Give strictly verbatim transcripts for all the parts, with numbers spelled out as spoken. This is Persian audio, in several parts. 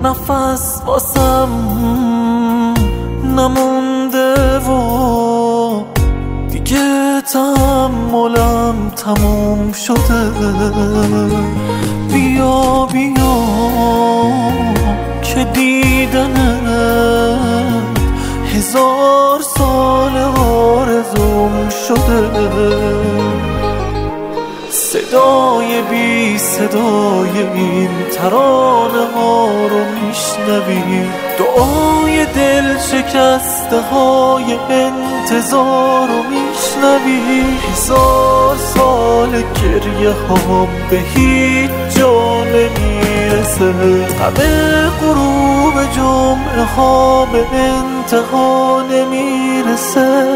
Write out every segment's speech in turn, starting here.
نفس واسم نمونده و دیگه تحملم تموم شده. بیا بیا که دیدنت هزار سال آرزوم شده. صدای بی صدای این ترانه ها رو میشنوی، دعای دل شکسته های انتظار رو میشنوی. هزار سال گریه ها به هیچ جا نمیرسه، غم غروب جمعه ها به انتها نمیرسه.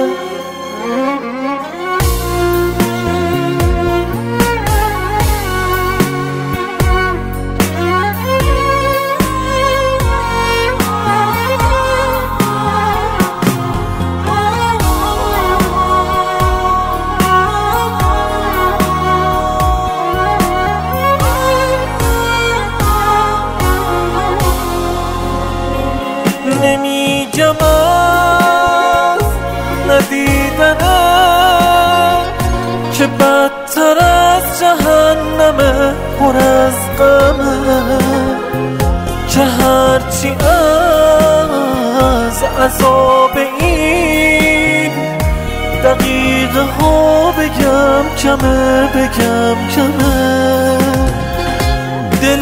نمیگم از ندیدنه که بدتر از جهنمه، پر از غمه، که هرچی از عذاب این دقیقه ها بگم کمه، بگم کمه. دل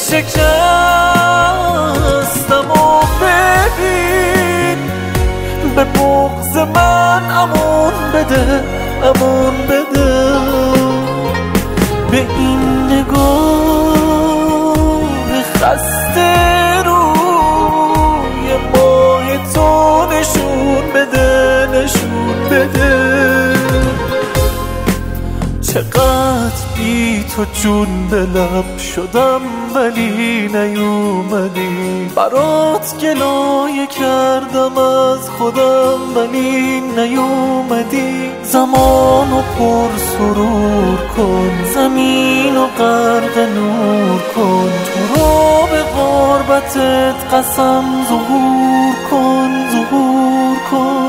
شکستم و ببین، به بغض من امون بده، امون بده. به این نگاه خسته روی ماه تو نشون بده، نشون بده. چقدر بی تو جون به لب شدم ولی نیومدی، برات گلایه کردم از خودم ولی نیومدی. زمانو پر سرور کن، زمینو غرق نور کن، تو رو به غربتت قسم ظهور کن، ظهور کن.